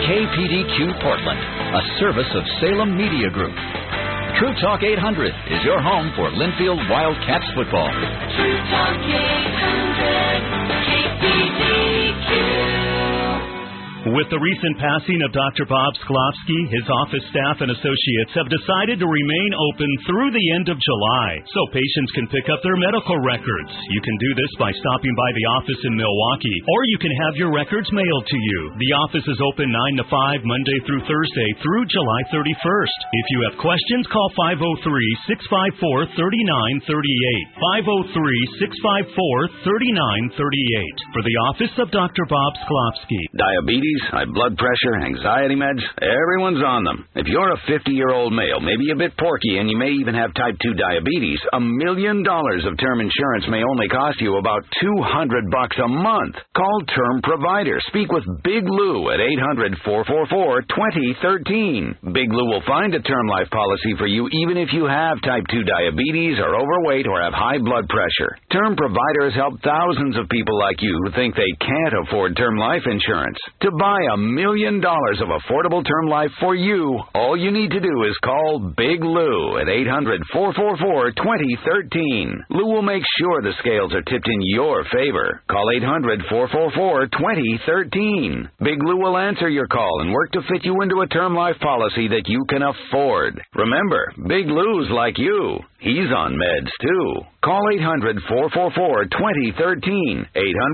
KPDQ Portland, a service of Salem Media Group. True Talk 800 is your home for Linfield Wildcats football. True Talk 800, KPDQ. With the recent passing of Dr. Bob Sklopski, his office staff and associates have decided to remain open through the end of July, so patients can pick up their medical records. You can do this by stopping by the office in Milwaukee, or you can have your records mailed to you. The office is open 9 to 5, Monday through Thursday, through July 31st. If you have questions, call 503-654-3938. 503-654-3938. For the office of Dr. Bob Sklopski. Diabetes, high blood pressure, anxiety meds, everyone's on them. If you're a 50-year-old male, maybe a bit porky, and you may even have type 2 diabetes, $1 million of term insurance may only cost you about $200 a month. Call Term Provider. Speak with Big Lou at 800-444-2013. Big Lou will find a term life policy for you even if you have type 2 diabetes, are overweight, or have high blood pressure. Term Provider has helped thousands of people like you who think they can't afford term life insurance. To buy $1 million of affordable term life for you, all you need to do is call Big Lou at 800-444-2013. Lou will make sure the scales are tipped in your favor. Call 800-444-2013. Big Lou will answer your call and work to fit you into a term life policy that you can afford. Remember, Big Lou's like you. He's on meds, too. Call 800-444-2013.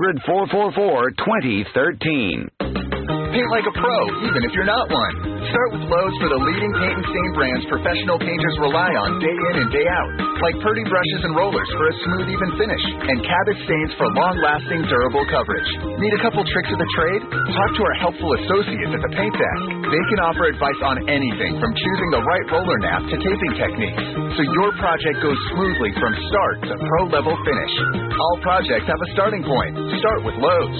800-444-2013. Paint like a pro, even if you're not one. Start with Lowe's for the leading paint and stain brands professional painters rely on day in and day out. Like Purdy brushes and rollers for a smooth, even finish. And Cabot stains for long-lasting, durable coverage. Need a couple tricks of the trade? Talk to our helpful associates at the paint desk. They can offer advice on anything from choosing the right roller nap to taping techniques. So your project goes smoothly from start to pro-level finish. All projects have a starting point. Start with Lowe's.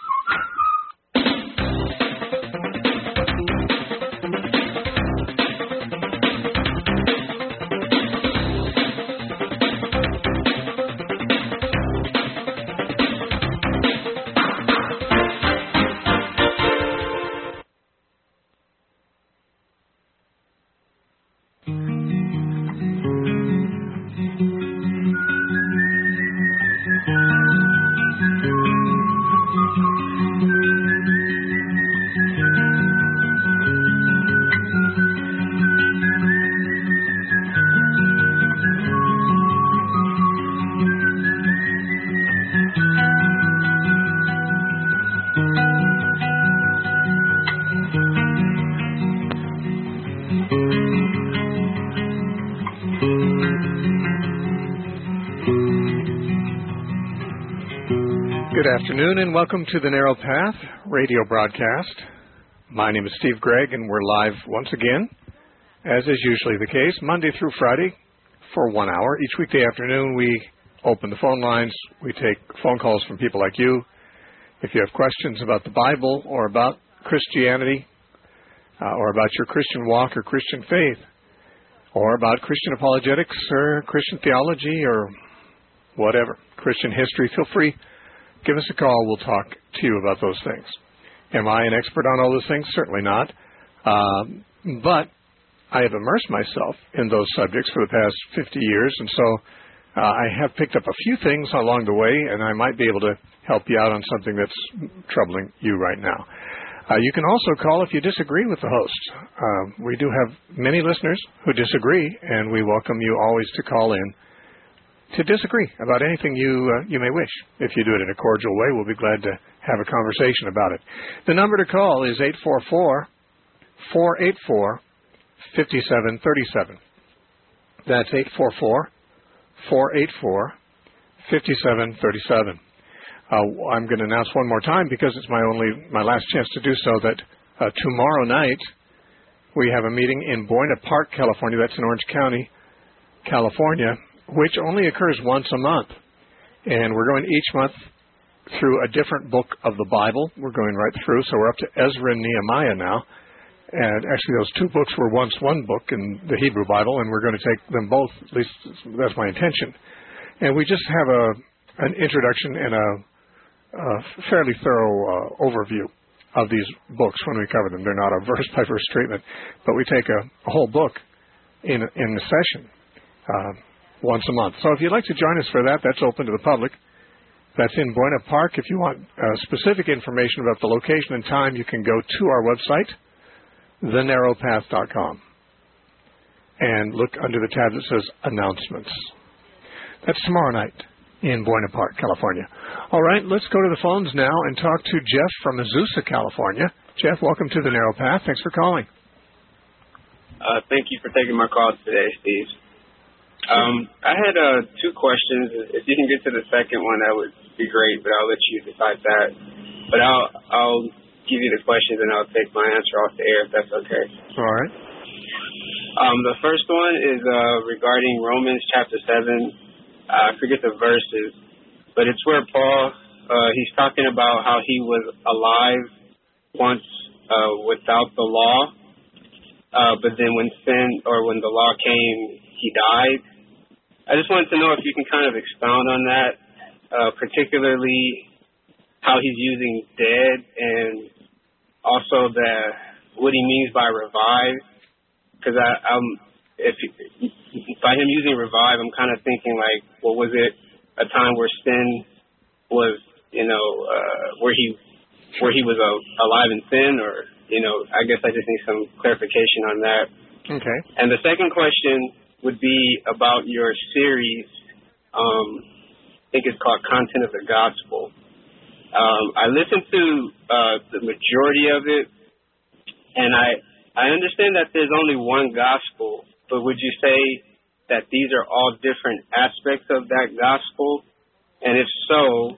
Good afternoon and welcome to the Narrow Path radio broadcast. My name is Steve Gregg and we're live once again, as is usually the case, Monday through Friday for 1 hour. Each weekday afternoon we open the phone lines. We take phone calls from people like you. If you have questions about the Bible or about Christianity or about your Christian walk or Christian faith or about Christian apologetics or Christian theology or whatever, Christian history, feel free. Give us a call. We'll talk to you about those things. Am I an expert on all those things? Certainly not. But I have immersed myself in those subjects for the past 50 years, and so I have picked up a few things along the way, and I might be able to help you out on something that's troubling you right now. You can also call if you disagree with the host. We do have many listeners who disagree, and we welcome you always to call in to disagree about anything you may wish. If you do it in a cordial way, we'll be glad to have a conversation about it. The number to call is 844-484-5737. That's 844-484-5737. I'm going to announce one more time because it's my last chance to do so that tomorrow night we have a meeting in Buena Park, California. That's in Orange County, California, which only occurs once a month. And we're going each month through a different book of the Bible. We're going right through, so we're up to Ezra and Nehemiah now. And actually those two books were once one book in the Hebrew Bible, and we're going to take them both, at least that's my intention. And we just have an introduction and a fairly thorough overview of these books when we cover them. They're not a verse-by-verse treatment, but we take a whole book in the session once a month. So if you'd like to join us for that, that's open to the public. That's in Buena Park. If you want specific information about the location and time, you can go to our website, thenarrowpath.com, and look under the tab that says Announcements. That's tomorrow night in Buena Park, California. All right, let's go to the phones now and talk to Jeff from Azusa, California. Jeff, welcome to the Narrow Path. Thanks for calling. Thank you for taking my call today, Steve. I had two questions. If you can get to the second one, that would be great, but I'll let you decide that. But I'll give you the questions and I'll take my answer off the air if that's okay. All right. The first one is regarding Romans chapter 7. I forget the verses, but it's where Paul, he's talking about how he was alive once without the law, but then when the law came, he died. I just wanted to know if you can kind of expound on that, particularly how he's using dead and also what he means by revive, because by him using revive, I'm kind of thinking like, well, was it a time where sin was, where he was alive in sin, or, I guess I just need some clarification on that. Okay. And the second question would be about your series. I think it's called Content of the Gospel. I listened to the majority of it, and I understand that there's only one gospel, but would you say that these are all different aspects of that gospel? And if so,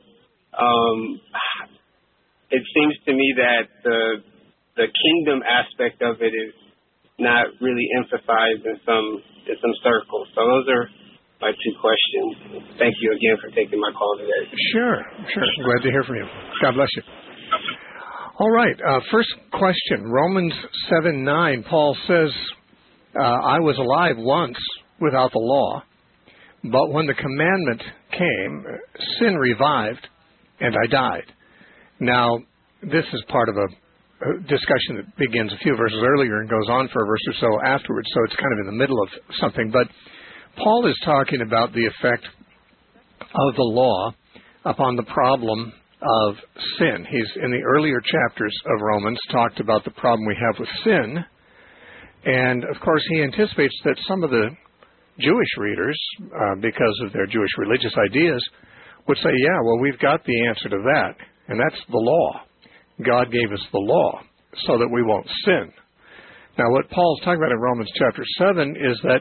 it seems to me that the kingdom aspect of it is not really emphasized in some circles. So those are my two questions. Thank you again for taking my call today. Sure. Glad to hear from you. God bless you. All right. First question, Romans 7:9. Paul says, I was alive once without the law, but when the commandment came, sin revived, and I died. Now, this is part of a discussion that begins a few verses earlier and goes on for a verse or so afterwards, so it's kind of in the middle of something. But Paul is talking about the effect of the law upon the problem of sin. He's, in the earlier chapters of Romans, talked about the problem we have with sin. And, of course, he anticipates that some of the Jewish readers, because of their Jewish religious ideas, would say, yeah, well, we've got the answer to that, and that's the law. God gave us the law so that we won't sin. Now, what Paul's talking about in Romans chapter 7 is that,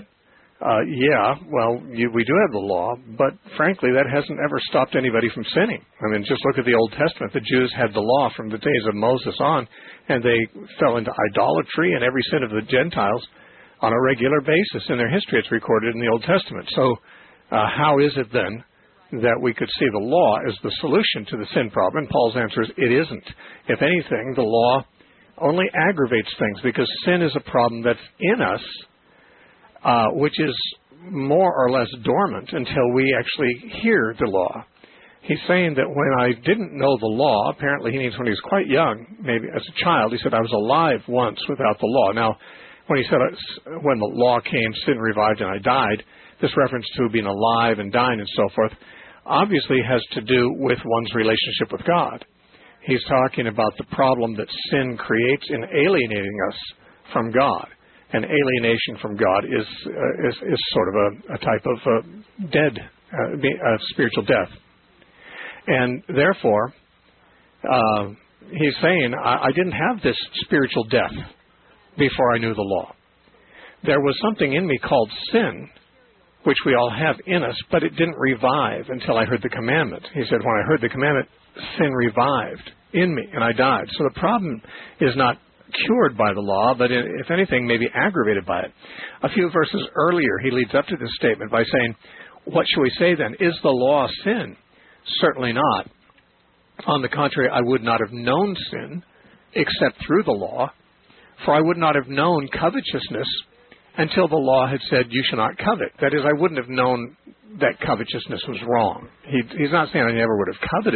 we do have the law, but frankly, that hasn't ever stopped anybody from sinning. I mean, just look at the Old Testament. The Jews had the law from the days of Moses on, and they fell into idolatry and every sin of the Gentiles on a regular basis. In their history, it's recorded in the Old Testament. So how is it then that we could see the law as the solution to the sin problem? And Paul's answer is, it isn't. If anything, the law only aggravates things, because sin is a problem that's in us, which is more or less dormant until we actually hear the law. He's saying that when I didn't know the law, apparently he means when he was quite young, maybe as a child, he said, I was alive once without the law. Now, when he said, when the law came, sin revived and I died, this reference to being alive and dying and so forth, obviously has to do with one's relationship with God. He's talking about the problem that sin creates in alienating us from God. And alienation from God is sort of a type of dead, spiritual death. And therefore, he's saying, I didn't have this spiritual death before I knew the law. There was something in me called sin, which we all have in us, but it didn't revive until I heard the commandment. He said, when I heard the commandment, sin revived in me, and I died. So the problem is not cured by the law, but if anything, maybe aggravated by it. A few verses earlier, he leads up to this statement by saying, what shall we say then? Is the law sin? Certainly not. On the contrary, I would not have known sin except through the law, for I would not have known covetousness until the law had said, you shall not covet. That is, I wouldn't have known that covetousness was wrong. He's not saying I never would have coveted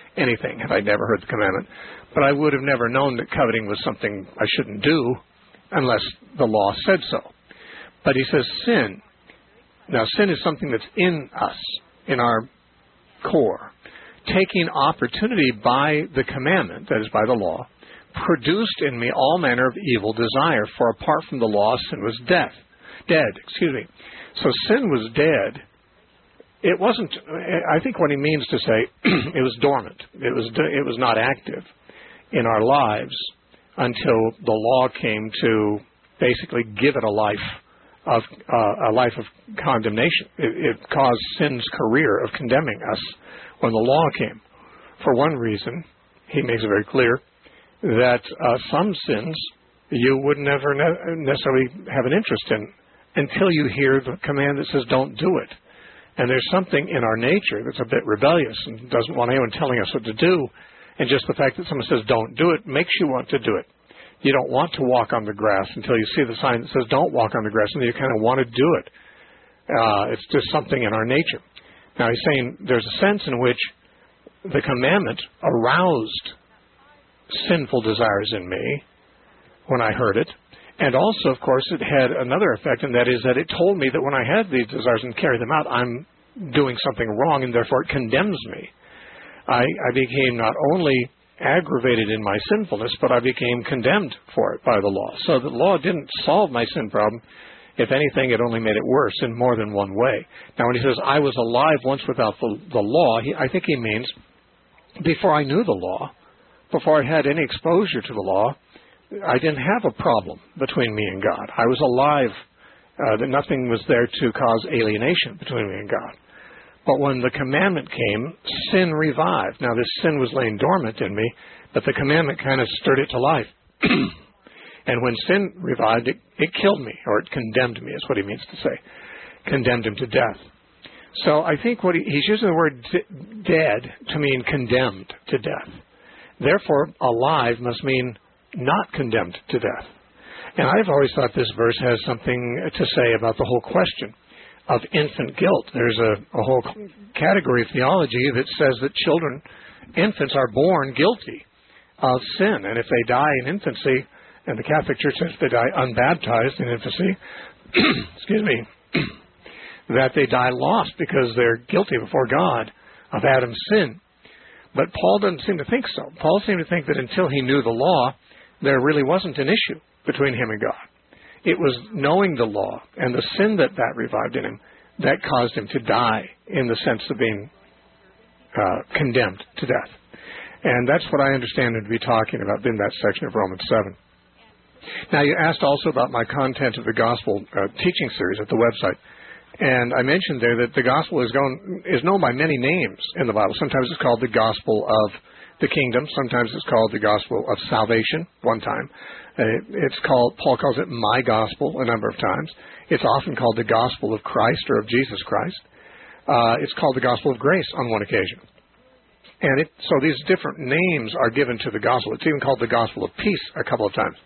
anything had I never heard the commandment. But I would have never known that coveting was something I shouldn't do unless the law said so. But he says sin. Now, sin is something that's in us, in our core. Taking opportunity by the commandment, that is by the law, produced in me all manner of evil desire, for apart from the law, sin was dead. So sin was dead. It wasn't, I think what he means to say, it was dormant. It was not active in our lives until the law came to basically give it a life of condemnation. It caused sin's career of condemning us when the law came. For one reason, he makes it very clear that some sins you would never necessarily have an interest in until you hear the command that says don't do it. And there's something in our nature that's a bit rebellious and doesn't want anyone telling us what to do. And just the fact that someone says don't do it makes you want to do it. You don't want to walk on the grass until you see the sign that says don't walk on the grass, and you kind of want to do it. It's just something in our nature. Now he's saying there's a sense in which the commandment aroused sinful desires in me when I heard it. And also, of course, it had another effect, and that is that it told me that when I had these desires and carry them out, I'm doing something wrong, and therefore it condemns me. I became not only aggravated in my sinfulness, but I became condemned for it by the law. So the law didn't solve my sin problem. If anything, it only made it worse in more than one way. Now, when he says, I was alive once without the law, I think he means before I knew the law, before I had any exposure to the law, I didn't have a problem between me and God. I was alive, that nothing was there to cause alienation between me and God. But when the commandment came, sin revived. Now, this sin was laying dormant in me, but the commandment kind of stirred it to life. And when sin revived, it killed me, or it condemned me, is what he means to say. Condemned him to death. So I think what he's using the word dead to mean condemned to death. Therefore, alive must mean not condemned to death. And I've always thought this verse has something to say about the whole question of infant guilt. There's a whole category of theology that says that infants are born guilty of sin. And if they die in infancy, and the Catholic Church says they die unbaptized in infancy, excuse me, that they die lost because they're guilty before God of Adam's sin. But Paul doesn't seem to think so. Paul seemed to think that until he knew the law, there really wasn't an issue between him and God. It was knowing the law and the sin that revived in him that caused him to die in the sense of being condemned to death. And that's what I understand him to be talking about in that section of Romans 7. Now, you asked also about my content of the gospel teaching series at the website. And I mentioned there that the gospel is known by many names in the Bible. Sometimes it's called the gospel of the kingdom. Sometimes it's called the gospel of salvation, one time. Paul calls it my gospel a number of times. It's often called the gospel of Christ or of Jesus Christ. It's called the gospel of grace on one occasion. And so these different names are given to the gospel. It's even called the gospel of peace a couple of times.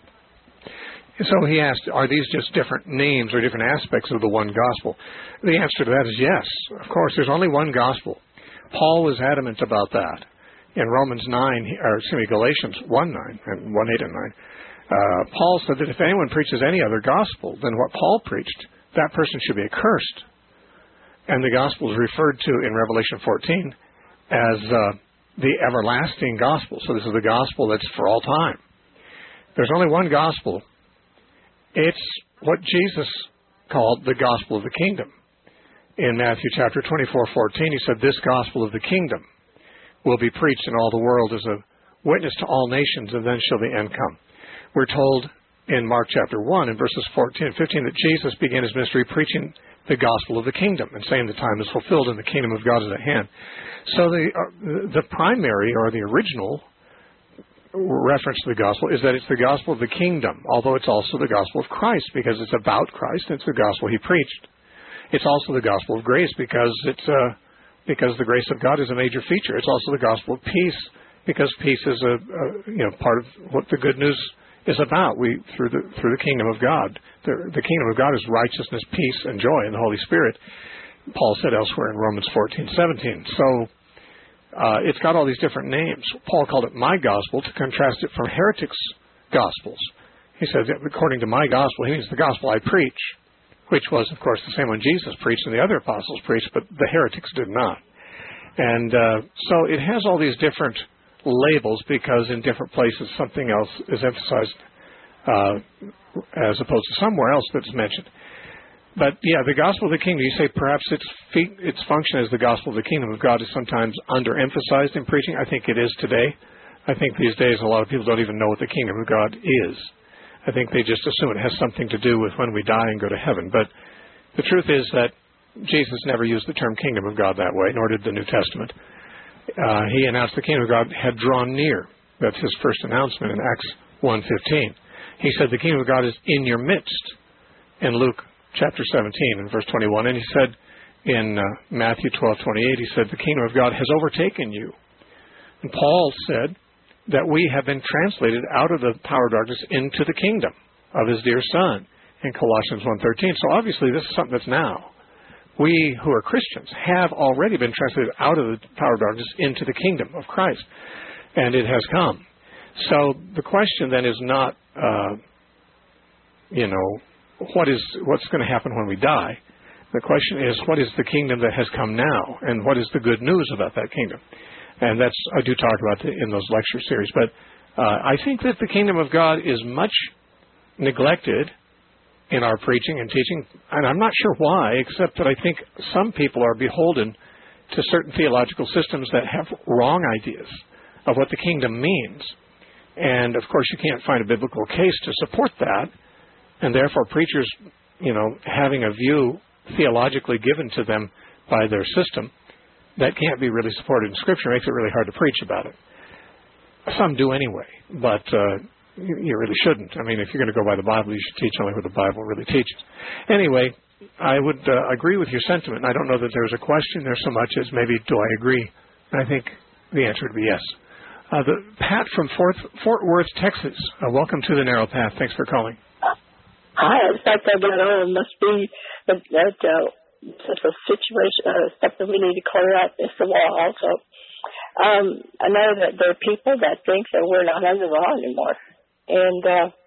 And so he asked, are these just different names or different aspects of the one gospel? The answer to that is yes. Of course, there's only one gospel. Paul was adamant about that. In Galatians 1:9 and 1:8 and 9, Paul said that if anyone preaches any other gospel than what Paul preached, that person should be accursed. And the gospel is referred to in Revelation 14 as the everlasting gospel. So this is the gospel that's for all time. There's only one gospel. It's what Jesus called the gospel of the kingdom. In Matthew chapter 24:14, he said, this gospel of the kingdom will be preached in all the world as a witness to all nations, and then shall the end come. We're told in Mark chapter 1 in verses 14 and 15 that Jesus began his ministry preaching the gospel of the kingdom and saying the time is fulfilled and the kingdom of God is at hand. So the primary or the original reference to the gospel is that it's the gospel of the kingdom, although it's also the gospel of Christ because it's about Christ and it's the gospel he preached. It's also the gospel of grace because the grace of God is a major feature. It's also the gospel of peace because peace is a part of what the good news is about. Through the kingdom of God, the kingdom of God is righteousness, peace, and joy in the Holy Spirit. Paul said elsewhere in Romans 14:17. So It's got all these different names. Paul called it my gospel to contrast it from heretics' gospels. He said, according to my gospel, he means the gospel I preach, which was, of course, the same one Jesus preached and the other apostles preached, but the heretics did not. And so it has all these different labels because in different places something else is emphasized as opposed to somewhere else that's mentioned. But, yeah, the gospel of the kingdom, you say perhaps its function as the gospel of the kingdom of God is sometimes underemphasized in preaching. I think it is today. I think these days a lot of people don't even know what the kingdom of God is. I think they just assume it has something to do with when we die and go to heaven. But the truth is that Jesus never used the term kingdom of God that way, nor did the New Testament. He announced the kingdom of God had drawn near. That's his first announcement in Acts 1:15. He said the kingdom of God is in your midst in Luke chapter 17 and verse 21. And he said in Matthew 12:28, he said the kingdom of God has overtaken you. And Paul said that we have been translated out of the power of darkness into the kingdom of his dear Son in Colossians 1:13. So obviously this is something that's now. We who are Christians have already been translated out of the power of darkness into the kingdom of Christ. And it has come. So the question then is not, what's going to happen when we die. The question is, what is the kingdom that has come now? And what is the good news about that kingdom? And I do talk about in those lecture series. But I think that the kingdom of God is much neglected in our preaching and teaching. And I'm not sure why, except that I think some people are beholden to certain theological systems that have wrong ideas of what the kingdom means. And, of course, you can't find a biblical case to support that. And therefore, preachers, having a view theologically given to them by their system that can't be really supported in Scripture makes it really hard to preach about it. Some do anyway, but you really shouldn't. I mean, if you're going to go by the Bible, you should teach only what the Bible really teaches. Anyway, I would agree with your sentiment. I don't know that there's a question there so much as maybe do I agree? And I think the answer would be yes. Pat from Fort Worth, Texas. Welcome to the Narrow Path. Thanks for calling. Hi, I thought I got on. Must be that such a situation, something we need to clear up. It's the law also. I know that there are people that think that we're not under the law anymore. And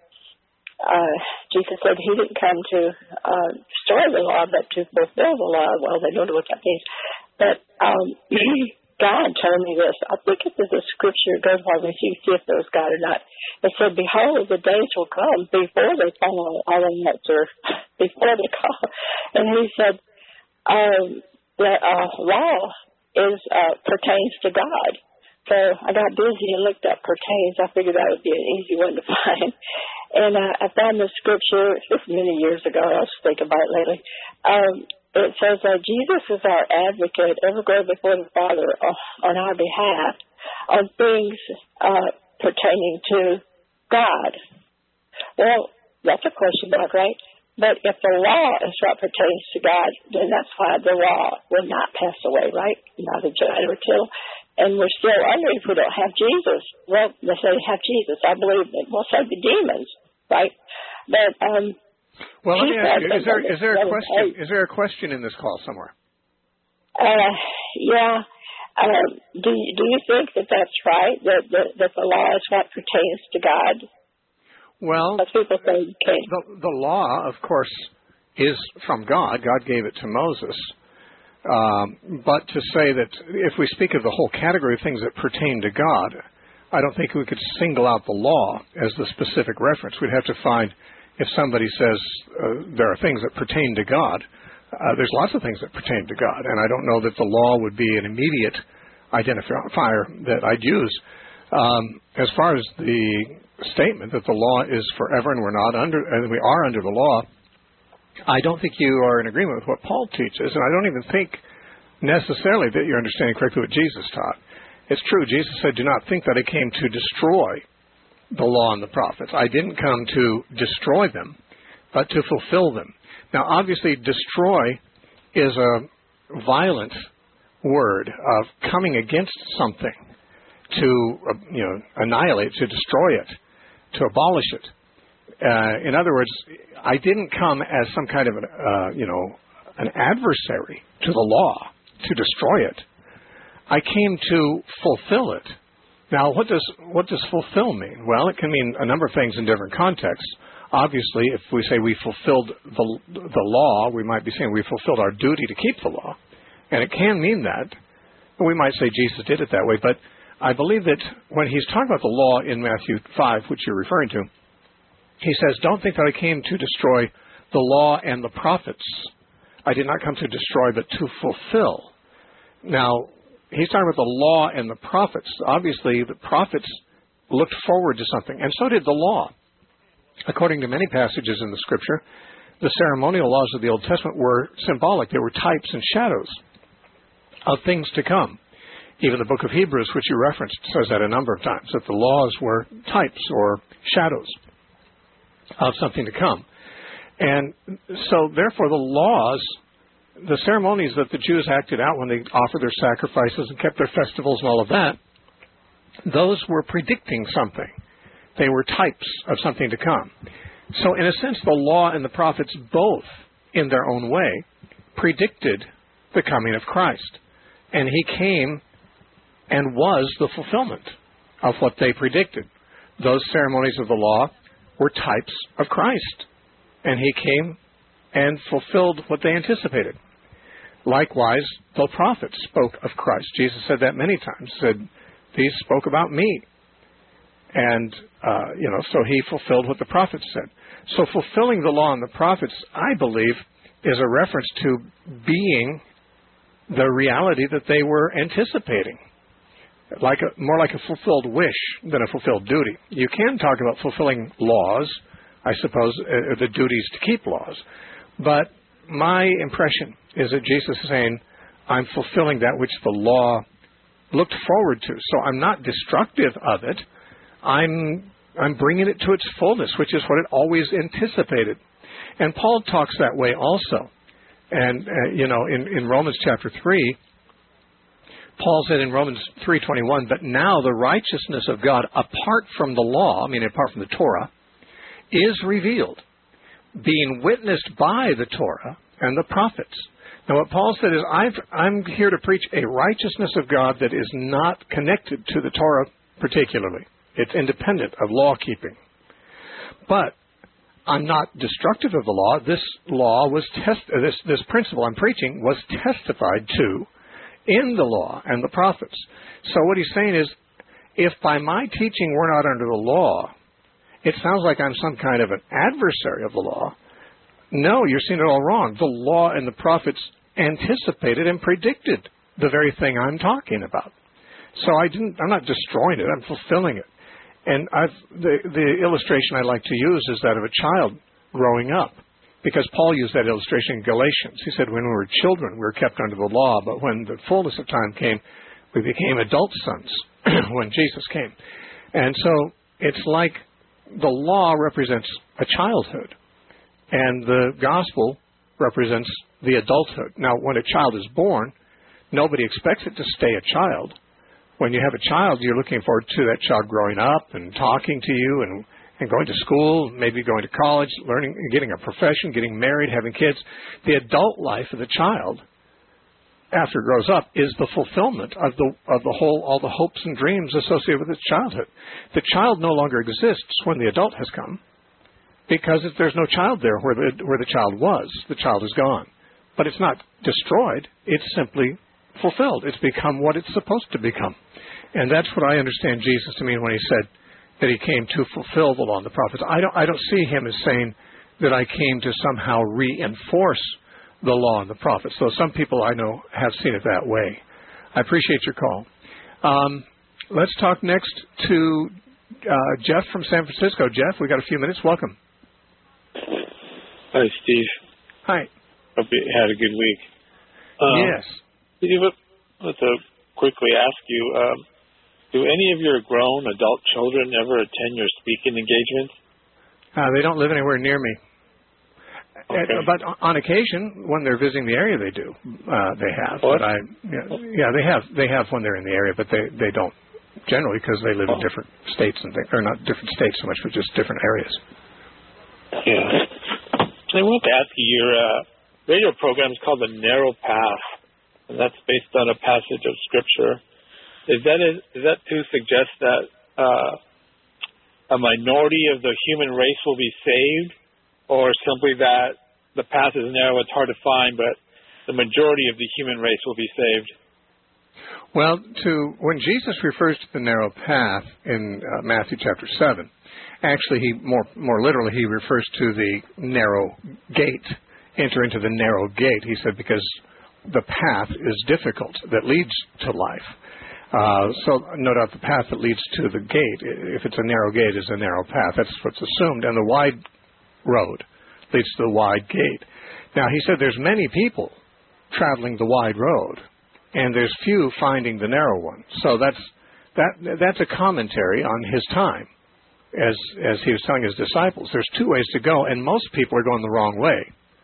Jesus said he didn't come to destroy the law, but to fulfill the law. Well, they don't know what that means. But God told me this. I think it was a scripture. It goes on with you, see if there's God or not. It said, behold, the days will come before they follow all the answer, before they call. And he said, the law pertains to God. So I got busy and looked up pertains. I figured that would be an easy one to find. And I found the scripture, this many years ago. I was thinking about it lately. It says that Jesus is our advocate, ever go before the Father on our behalf on things pertaining to God. Well, that's a question mark, right? But if the law is what pertains to God, then that's why the law will not pass away, right? Not a jot or two. And we're still under if we don't have Jesus. Well, they say have Jesus. I believe that we'll save the demons, right? But well, let me ask you: is there a question? Is there a question in this call somewhere? Yeah. Do you think that that's right? That the law is what pertains to God? Well, people say the law, of course, is from God. God gave it to Moses. But to say that if we speak of the whole category of things that pertain to God, I don't think we could single out the law as the specific reference. We'd have to find, if somebody says there are things that pertain to God, there's lots of things that pertain to God. And I don't know that the law would be an immediate identifier that I'd use. As far as the statement that the law is forever and we are under the law, I don't think you are in agreement with what Paul teaches, and I don't even think necessarily that you're understanding correctly what Jesus taught. It's true, Jesus said, do not think that I came to destroy the law and the prophets. I didn't come to destroy them, but to fulfill them. Now, obviously, destroy is a violent word of coming against something, to annihilate, to destroy it, to abolish it. In other words, I didn't come as some kind of an adversary to the law to destroy it. I came to fulfill it. Now, what does fulfill mean? Well, it can mean a number of things in different contexts. Obviously, if we say we fulfilled the law, we might be saying we fulfilled our duty to keep the law. And it can mean that. We might say Jesus did it that way, but I believe that when he's talking about the law in Matthew 5, which you're referring to, he says, don't think that I came to destroy the law and the prophets. I did not come to destroy, but to fulfill. Now, he's talking about the law and the prophets. Obviously, the prophets looked forward to something, and so did the law. According to many passages in the Scripture, the ceremonial laws of the Old Testament were symbolic. They were types and shadows of things to come. Even the book of Hebrews, which you referenced, says that a number of times, that the laws were types or shadows of something to come. And so, therefore, the laws, the ceremonies that the Jews acted out when they offered their sacrifices and kept their festivals and all of that, those were predicting something. They were types of something to come. So, in a sense, the law and the prophets both, in their own way, predicted the coming of Christ. And he came and was the fulfillment of what they predicted. Those ceremonies of the law were types of Christ. And he came and fulfilled what they anticipated. Likewise, the prophets spoke of Christ. Jesus said that many times. He said, these spoke about me. And, so he fulfilled what the prophets said. So fulfilling the law and the prophets, I believe, is a reference to being the reality that they were anticipating. More like a fulfilled wish than a fulfilled duty. You can talk about fulfilling laws, I suppose, the duties to keep laws. But my impression is that Jesus is saying, I'm fulfilling that which the law looked forward to. So I'm not destructive of it. I'm bringing it to its fullness, which is what it always anticipated. And Paul talks that way also. And, in Romans chapter 3, Paul said in Romans 3:21, but now the righteousness of God apart from the law, apart from the Torah, is revealed, being witnessed by the Torah and the prophets. Now what Paul said is, I'm here to preach a righteousness of God that is not connected to the Torah particularly. It's independent of law keeping. But I'm not destructive of the law. This law was this principle I'm preaching was testified to in the law and the prophets. So what he's saying is, if by my teaching we're not under the law, it sounds like I'm some kind of an adversary of the law. No, you're seeing it all wrong. The law and the prophets anticipated and predicted the very thing I'm talking about. So I'm not destroying it, I'm fulfilling it. And the illustration I like to use is that of a child growing up, because Paul used that illustration in Galatians. He said when we were children, we were kept under the law, but when the fullness of time came, we became adult sons when Jesus came. And so it's like the law represents a childhood, and the gospel represents the adulthood. Now, when a child is born, nobody expects it to stay a child. When you have a child, you're looking forward to that child growing up and talking to you and going to school, maybe going to college, learning, getting a profession, getting married, having kids. The adult life of the child, after it grows up, is the fulfillment of all the hopes and dreams associated with its childhood. The child no longer exists when the adult has come, because if there's no child there where the child was, the child is gone. But it's not destroyed, it's simply fulfilled. It's become what it's supposed to become. And that's what I understand Jesus to mean when he said that he came to fulfill the law and the prophets. I don't see him as saying that I came to somehow reinforce the law and the prophets, though some people I know have seen it that way. I appreciate your call. Let's talk next to Jeff from San Francisco. Jeff, we got a few minutes. Welcome. Hi, Steve. Hi. Hope you had a good week. Yes. Steve, let's quickly ask you, do any of your grown adult children ever attend your speaking engagements? They don't live anywhere near me. Okay. But on occasion, when they're visiting the area, they do. They have. What? But they have when they're in the area, but they don't generally, because they live in different states and things. Or not different states so much, but just different areas. Yeah. I want to ask you, your radio program is called The Narrow Path. and that's based on a passage of Scripture. Is that to suggest that a minority of the human race will be saved, or simply that the path is narrow, it's hard to find, but the majority of the human race will be saved? Well, when Jesus refers to the narrow path in Matthew chapter 7, actually, he more literally, he refers to the narrow gate. Enter into the narrow gate, he said, because the path is difficult that leads to life. So no doubt the path that leads to the gate, if it's a narrow gate, is a narrow path. That's what's assumed. And the wide road leads to the wide gate. Now, he said there's many people traveling the wide road, and there's few finding the narrow one. So that's a commentary on his time. As he was telling his disciples, there's two ways to go, and most people are going the wrong way.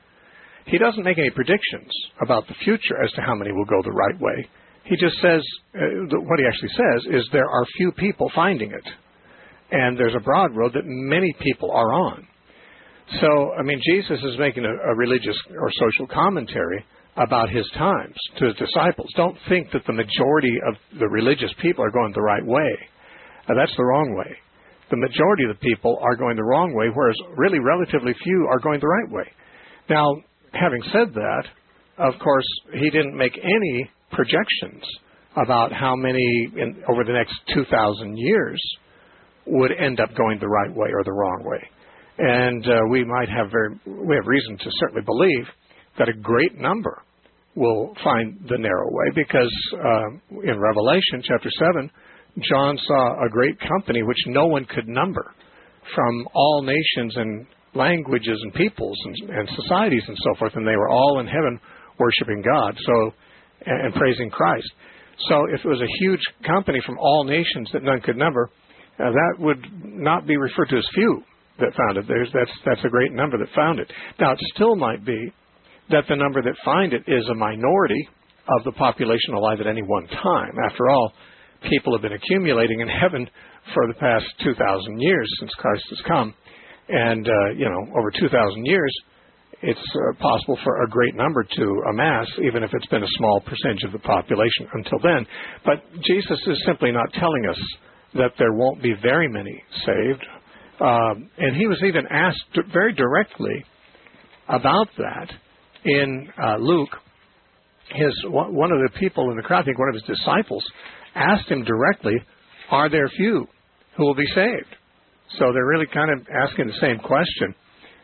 He doesn't make any predictions about the future as to how many will go the right way. He just says, what he actually says is there are few people finding it. And there's a broad road that many people are on. So, I mean, Jesus is making a religious or social commentary about his times to his disciples. Don't think that the majority of the religious people are going the right way. That's the wrong way. The majority of the people are going the wrong way, whereas really relatively few are going the right way. Now, having said that, of course, he didn't make any projections about how many over the next 2,000 years would end up going the right way or the wrong way. And we have reason to certainly believe that a great number will find the narrow way, because in Revelation chapter 7, John saw a great company which no one could number, from all nations and languages and peoples and societies and so forth, and they were all in heaven worshiping God and praising Christ. So if it was a huge company from all nations that none could number, that would not be referred to as few that found it. That's a great number that found it. Now, it still might be that the number that find it is a minority of the population alive at any one time. After all, people have been accumulating in heaven for the past 2,000 years since Christ has come. And, over 2,000 years, it's possible for a great number to amass, even if it's been a small percentage of the population until then. But Jesus is simply not telling us that there won't be very many saved. And he was even asked very directly about that in Luke. One of the people in the crowd, I think one of his disciples, asked him directly, are there few who will be saved? So they're really kind of asking the same question.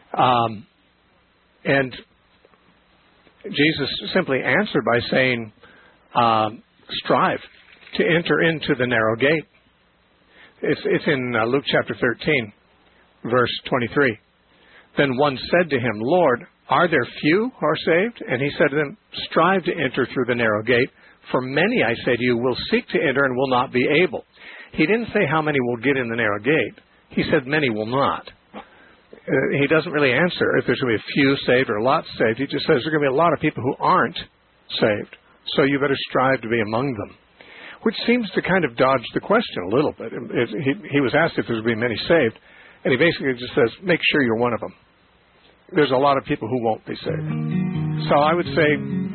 And Jesus simply answered by saying, strive to enter into the narrow gate. It's in Luke chapter 13, verse 23. Then one said to him, Lord, are there few who are saved? And he said to them, strive to enter through the narrow gate. For many, I say to you, will seek to enter and will not be able. He didn't say how many will get in the narrow gate. He said many will not. He doesn't really answer if there's going to be a few saved or a lot saved. He just says there's going to be a lot of people who aren't saved. So you better strive to be among them. Which seems to kind of dodge the question a little bit. He was asked if there's going to be many saved, and he basically just says, make sure you're one of them. There's a lot of people who won't be saved. So I would say,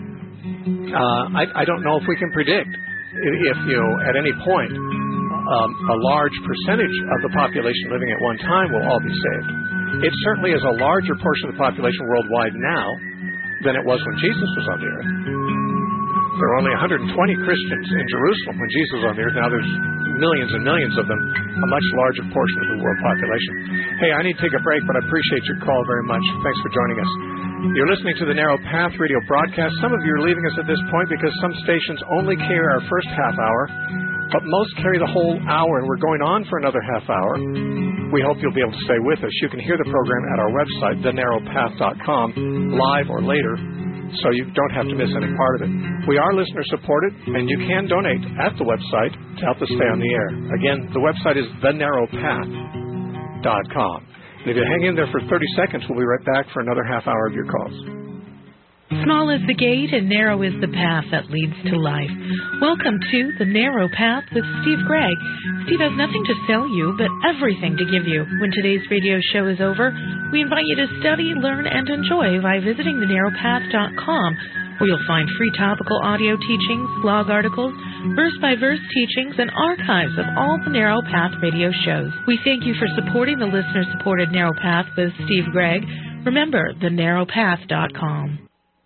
I don't know if we can predict if at any point, a large percentage of the population living at one time will all be saved. It certainly is a larger portion of the population worldwide now than it was when Jesus was on the earth. There were only 120 Christians in Jerusalem when Jesus was on the earth. Now there's millions and millions of them, a much larger portion of the world population. Hey, I need to take a break, but I appreciate your call very much. Thanks for joining us. You're listening to the Narrow Path Radio broadcast. Some of you are leaving us at this point because some stations only carry our first half hour, but most carry the whole hour, and we're going on for another half hour. We hope you'll be able to stay with us. You can hear the program at our website, thenarrowpath.com, live or later, so you don't have to miss any part of it. We are listener-supported, and you can donate at the website to help us stay on the air. Again, the website is thenarrowpath.com. And if you hang in there for 30 seconds, we'll be right back for another half hour of your calls. Small is the gate and narrow is the path that leads to life. Welcome to The Narrow Path with Steve Gregg. Steve has nothing to sell you, but everything to give you. When today's radio show is over, we invite you to study, learn, and enjoy by visiting thenarrowpath.com. where you'll find free topical audio teachings, blog articles, verse-by-verse teachings, and archives of all the Narrow Path radio shows. We thank you for supporting the listener-supported Narrow Path with Steve Gregg. Remember, thenarrowpath.com.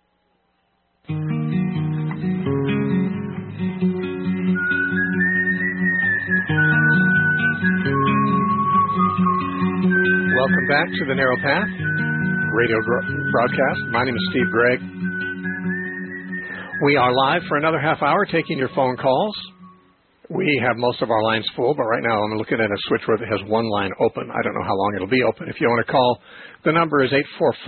Welcome back to the Narrow Path radio broadcast. My name is Steve Gregg. We are live for another half hour taking your phone calls. We have most of our lines full, but right now I'm looking at a switchboard that has one line open. I don't know how long it'll be open. If you want to call, the number is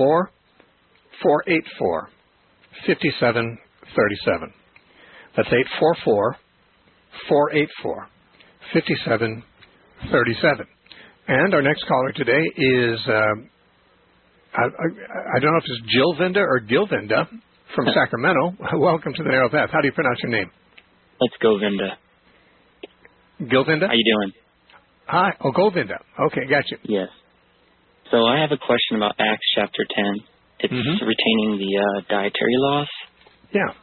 844-484-5737. That's 844-484-5737. And our next caller today is, I don't know if it's Jilvinda or Gilvinda from Sacramento. Welcome to the Narrow Path. How do you pronounce your name? Let's go, Vinda. Gilvinda? How you doing? Hi. Oh, Govinda. Okay, gotcha. Yes. So I have a question about Acts chapter 10. It's retaining the dietary laws. Yeah.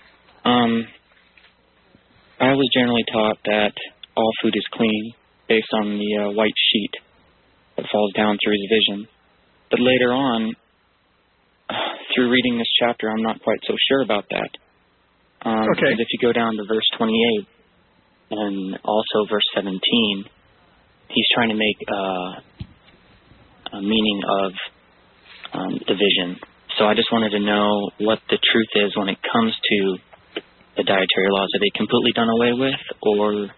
I was generally taught that all food is clean based on the white sheet that falls down through his vision. But later on, through reading this chapter, I'm not quite so sure about that. Because if you go down to verse 28 and also verse 17, he's trying to make a meaning of division. So I just wanted to know what the truth is when it comes to the dietary laws. Are they completely done away with, or...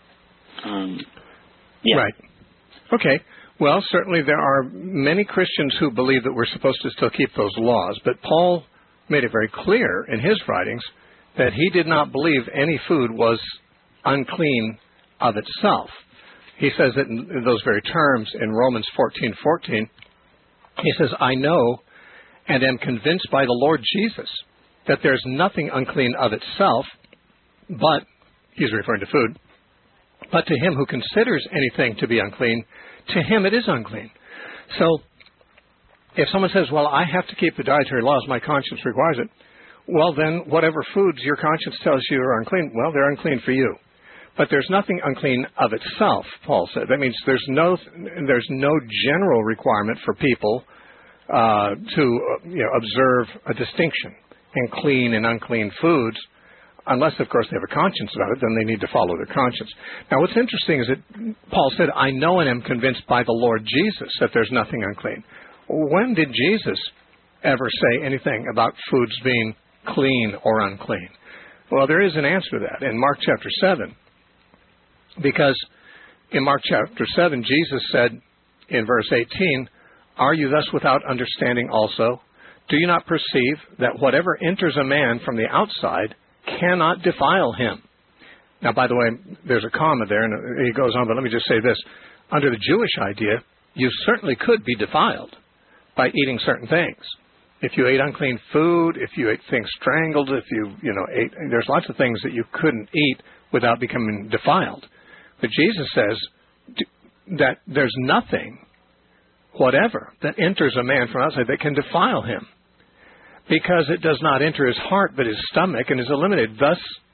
yeah. Right. Okay. Well, certainly there are many Christians who believe that we're supposed to still keep those laws, but Paul made it very clear in his writings that he did not believe any food was unclean of itself. He says it in those very terms in Romans 14:14. He says, I know and am convinced by the Lord Jesus that there's nothing unclean of itself, but, he's referring to food, but to him who considers anything to be unclean, to him it is unclean. So, if someone says, well, I have to keep the dietary laws, my conscience requires it, well then, whatever foods your conscience tells you are unclean, well, they're unclean for you. But there's nothing unclean of itself, Paul said. That means there's no general requirement for people to observe a distinction in clean and unclean foods, unless, of course, they have a conscience about it, then they need to follow their conscience. Now, what's interesting is that Paul said, I know and am convinced by the Lord Jesus that there's nothing unclean. When did Jesus ever say anything about foods being clean or unclean? Well, there is an answer to that in Mark chapter 7, because in Mark chapter 7, Jesus said in verse 18, are you thus without understanding also? Do you not perceive that whatever enters a man from the outside cannot defile him? Now, by the way, there's a comma there, and he goes on, but let me just say this. Under the Jewish idea, you certainly could be defiled by eating certain things. If you ate unclean food, if you ate things strangled, if you ate, there's lots of things that you couldn't eat without becoming defiled. But Jesus says that there's nothing, whatever, that enters a man from outside that can defile him, because it does not enter his heart but his stomach and is eliminated. Thus,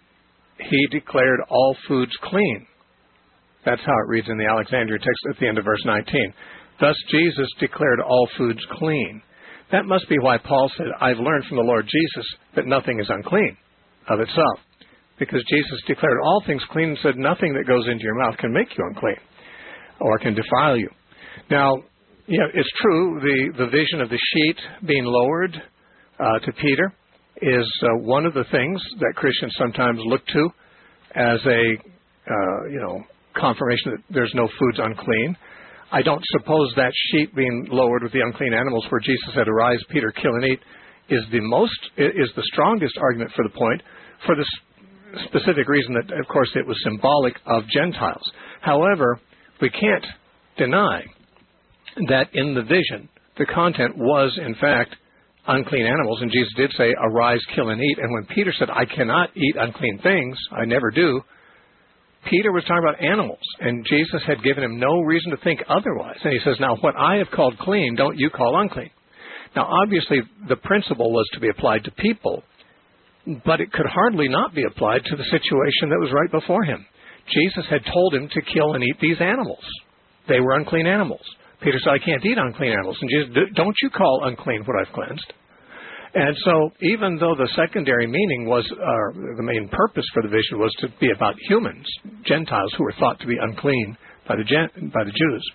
he declared all foods clean. That's how it reads in the Alexandria text at the end of verse 19. Thus, Jesus declared all foods clean. That must be why Paul said, I've learned from the Lord Jesus that nothing is unclean of itself, because Jesus declared all things clean and said nothing that goes into your mouth can make you unclean or can defile you. Now, it's true, the vision of the sheet being lowered to Peter is one of the things that Christians sometimes look to as a, confirmation that there's no foods unclean. I don't suppose that sheet being lowered with the unclean animals where Jesus said, arise, Peter, kill and eat, is the strongest argument for the point, for the specific reason that, of course, it was symbolic of Gentiles. However, we can't deny that in the vision, the content was, in fact, unclean animals, and Jesus did say, arise, kill, and eat. And when Peter said, I cannot eat unclean things, I never do, Peter was talking about animals, and Jesus had given him no reason to think otherwise. And he says, now, what I have called clean, don't you call unclean. Now, obviously, the principle was to be applied to people, but it could hardly not be applied to the situation that was right before him. Jesus had told him to kill and eat these animals. They were unclean animals. Peter said, I can't eat unclean animals. And Jesus, don't you call unclean what I've cleansed? And so even though the secondary meaning was, the main purpose for the vision was to be about humans, Gentiles who were thought to be unclean by the Jews,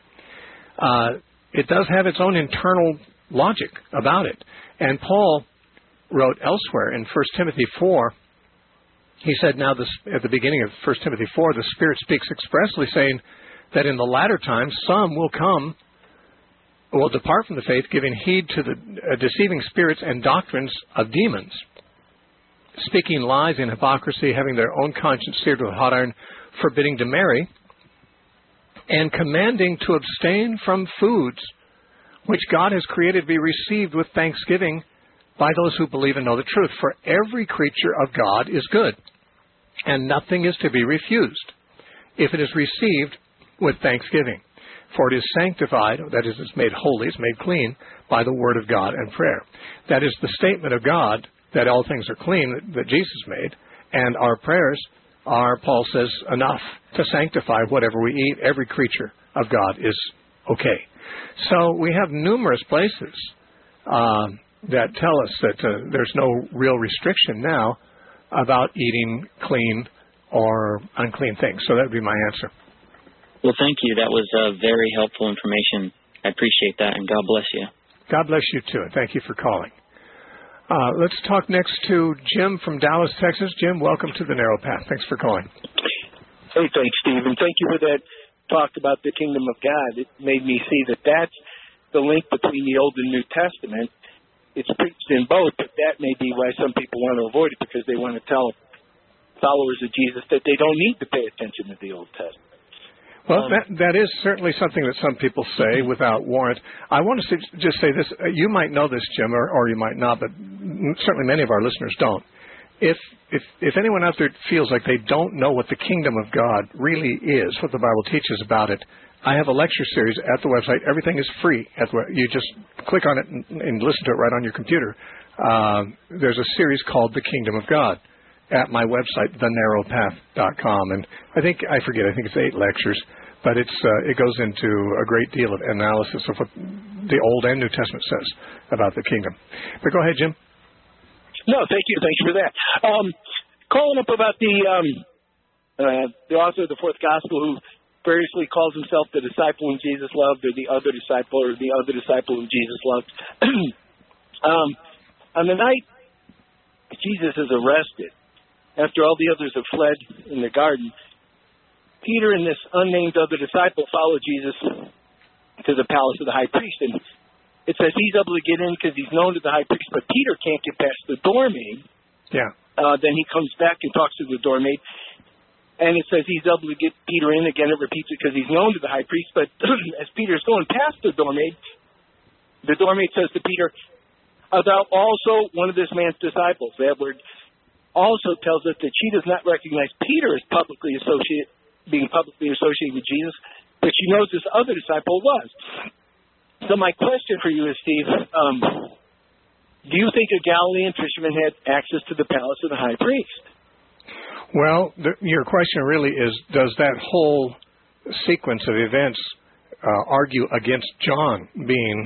it does have its own internal logic about it. And Paul wrote elsewhere in 1 Timothy 4, he said, now at the beginning of 1 Timothy 4, the Spirit speaks expressly saying that in the latter times some will depart from the faith, giving heed to the deceiving spirits and doctrines of demons, speaking lies in hypocrisy, having their own conscience seared with a hot iron, forbidding to marry, and commanding to abstain from foods which God has created to be received with thanksgiving by those who believe and know the truth. For every creature of God is good, and nothing is to be refused, if it is received with thanksgiving. For it is sanctified, that is, it's made holy, it's made clean, by the word of God and prayer. That is the statement of God that all things are clean, that Jesus made, and our prayers are, Paul says, enough to sanctify whatever we eat. Every creature of God is okay. So we have numerous places that tell us that there's no real restriction now about eating clean or unclean things. So that would be my answer. Well, thank you. That was very helpful information. I appreciate that, and God bless you. God bless you, too, and thank you for calling. Let's talk next to Jim from Dallas, Texas. Jim, welcome to the Narrow Path. Thanks for calling. Hey, thanks, Steve, and thank you for that talk about the kingdom of God. It made me see that that's the link between the Old and New Testament. It's preached in both, but that may be why some people want to avoid it, because they want to tell followers of Jesus that they don't need to pay attention to the Old Testament. Well, that is certainly something that some people say without warrant. I want to just say this. You might know this, Jim, or you might not, but certainly many of our listeners don't. If anyone out there feels like they don't know what the kingdom of God really is, what the Bible teaches about it, I have a lecture series at the website. Everything is free. You just click on it and listen to it right on your computer. There's a series called The Kingdom of God at my website, thenarrowpath.com. And I think it's 8 lectures, but it goes into a great deal of analysis of what the Old and New Testament says about the kingdom. But go ahead, Jim. No, thank you. Thanks for that. Calling up about the author of the Fourth Gospel, who variously calls himself the disciple whom Jesus loved, or the other disciple whom Jesus loved. On the night Jesus is arrested, after all the others have fled in the garden, Peter and this unnamed other disciple follow Jesus to the palace of the high priest. And it says he's able to get in because he's known to the high priest, but Peter can't get past the doormaid. Yeah. Then he comes back and talks to the doormaid. And it says he's able to get Peter in. Again, it repeats it because he's known to the high priest. But as Peter's going past the doormaid says to Peter, "Art thou also one of this man's disciples?" That word also tells us that she does not recognize Peter as being publicly associated with Jesus, but she knows this other disciple was. So my question for you is, Steve, do you think a Galilean fisherman had access to the palace of the high priest? Well, your question really is, does that whole sequence of events argue against John being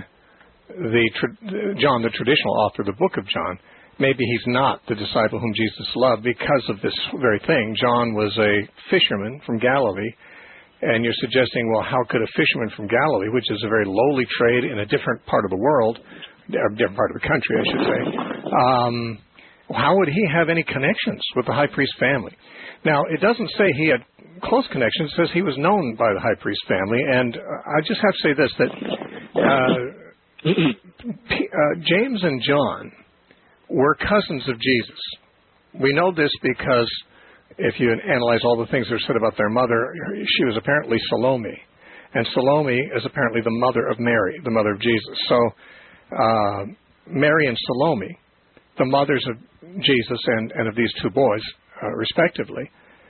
the traditional author of the book of John? Maybe he's not the disciple whom Jesus loved because of this very thing. John was a fisherman from Galilee, and you're suggesting, well, how could a fisherman from Galilee, which is a very lowly trade in a different part of the world, a different part of the country, I should say, how would he have any connections with the high priest family? Now, it doesn't say he had close connections. It says he was known by the high priest family, and I just have to say this, that James and John were cousins of Jesus. We know this because if you analyze all the things that are said about their mother, she was apparently Salome. And Salome is apparently the mother of Mary, the mother of Jesus. So Mary and Salome, the mothers of Jesus and of these two boys, respectively,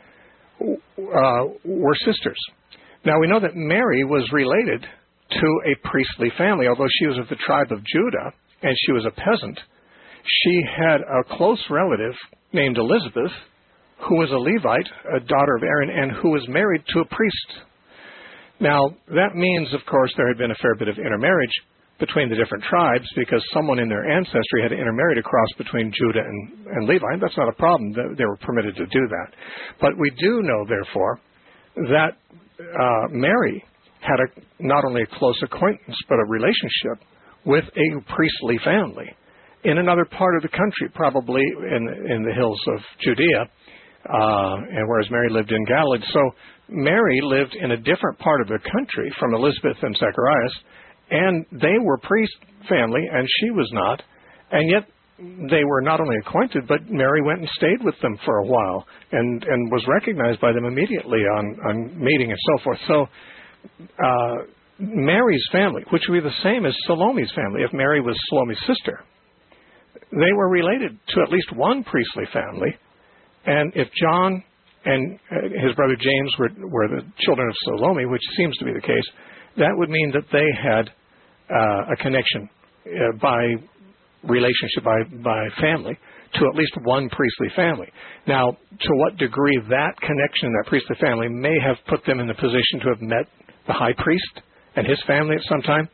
were sisters. Now, we know that Mary was related to a priestly family. Although she was of the tribe of Judah and she was a peasant, she had a close relative named Elizabeth, who was a Levite, a daughter of Aaron, and who was married to a priest. Now, that means, of course, there had been a fair bit of intermarriage between the different tribes because someone in their ancestry had intermarried across between Judah and Levi. That's not a problem. They were permitted to do that. But we do know, therefore, that Mary had not only a close acquaintance, but a relationship with a priestly family in another part of the country, probably in the hills of Judea, and whereas Mary lived in Galilee. So Mary lived in a different part of the country from Elizabeth and Zacharias, and they were priest family, and she was not, and yet they were not only acquainted, but Mary went and stayed with them for a while and was recognized by them immediately on meeting and so forth. So Mary's family, which would be the same as Salome's family, if Mary was Salome's sister, they were related to at least one priestly family. And if John and his brother James were the children of Salome, which seems to be the case, that would mean that they had a connection by relationship, by family, to at least one priestly family. Now, to what degree that connection, that priestly family, may have put them in the position to have met the high priest and his family at some time,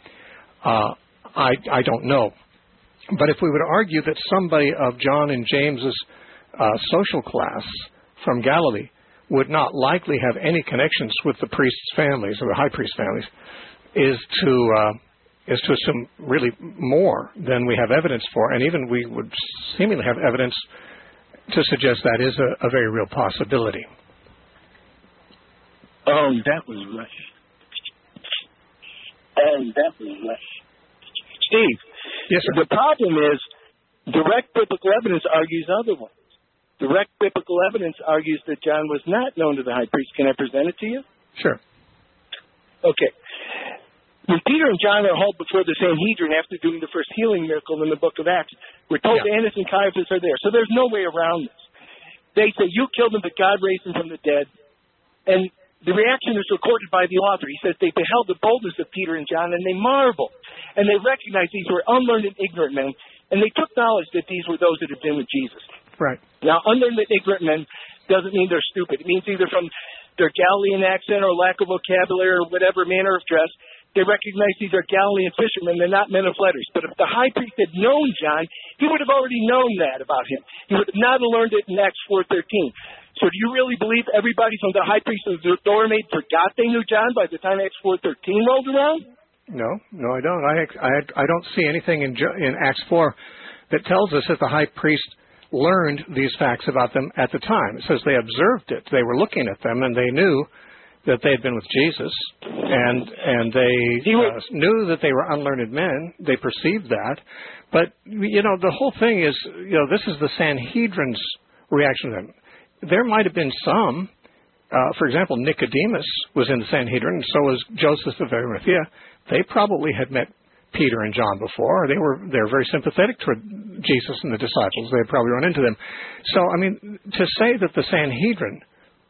I don't know. But if we would argue that somebody of John and James's social class from Galilee would not likely have any connections with the priests' families or the high priest families, is to assume really more than we have evidence for, and even we would seemingly have evidence to suggest that is a very real possibility. Oh, that was right. Steve, yes, sir. The problem is direct biblical evidence argues otherwise. Direct biblical evidence argues that John was not known to the high priest. Can I present it to you? Sure. Okay. When Peter and John are hauled before the Sanhedrin after doing the first healing miracle in the book of Acts, we're told Annas and Caiaphas are there. So there's no way around this. They say, you killed him, but God raised him from the dead. And the reaction is recorded by the author. He says they beheld the boldness of Peter and John, and they marveled. And they recognized these were unlearned and ignorant men, and they took knowledge that these were those that had been with Jesus. Right. Now, unlearned and ignorant men doesn't mean they're stupid. It means either from their Galilean accent or lack of vocabulary or whatever manner of dress, they recognize these are Galilean fishermen. They're not men of letters. But if the high priest had known John, he would have already known that about him. He would have not learned it in Acts 4:13. So do you really believe everybody from the high priest to the doormaid forgot they knew John by the time Acts 4:13 rolled around? No, I don't. I don't see anything in Acts 4 that tells us that the high priest learned these facts about them at the time. It says they observed it. They were looking at them, and they knew that they had been with Jesus, and they knew that they were unlearned men. They perceived that. But, the whole thing is, this is the Sanhedrin's reaction to them. There might have been some, for example, Nicodemus was in the Sanhedrin, and so was Joseph of Arimathea. They probably had met Peter and John before. They were very sympathetic toward Jesus and the disciples. They had probably run into them. So, to say that the Sanhedrin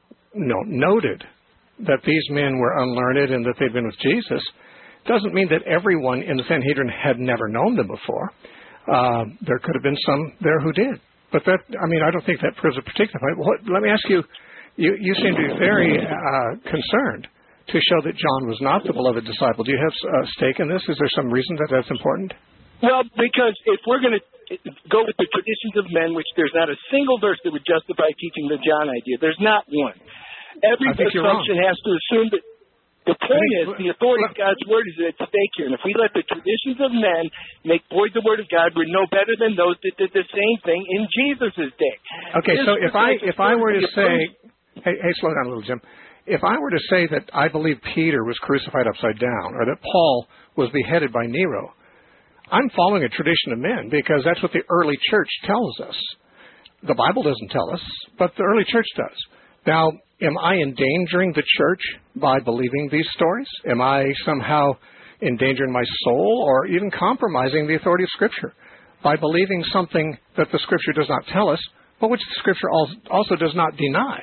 noted that these men were unlearned and that they'd been with Jesus doesn't mean that everyone in the Sanhedrin had never known them before. There could have been some there who did. But that, I don't think that proves a particular point. Let me ask you, you seem to be very concerned to show that John was not the beloved disciple. Do you have a stake in this? Is there some reason that that's important? Well, because if we're going to go with the traditions of men, which there's not a single verse that would justify teaching the John idea. There's not one. Every assumption has to assume that the point is the authority of God's word is at stake here. And if we let the traditions of men make void the word of God, we're no better than those that did the same thing in Jesus' day. Okay, so if I were to say, hey, slow down a little, Jim. If I were to say that I believe Peter was crucified upside down or that Paul was beheaded by Nero, I'm following a tradition of men because that's what the early church tells us. The Bible doesn't tell us, but the early church does. Now, am I endangering the church by believing these stories? Am I somehow endangering my soul or even compromising the authority of Scripture by believing something that the Scripture does not tell us, but which the Scripture also does not deny?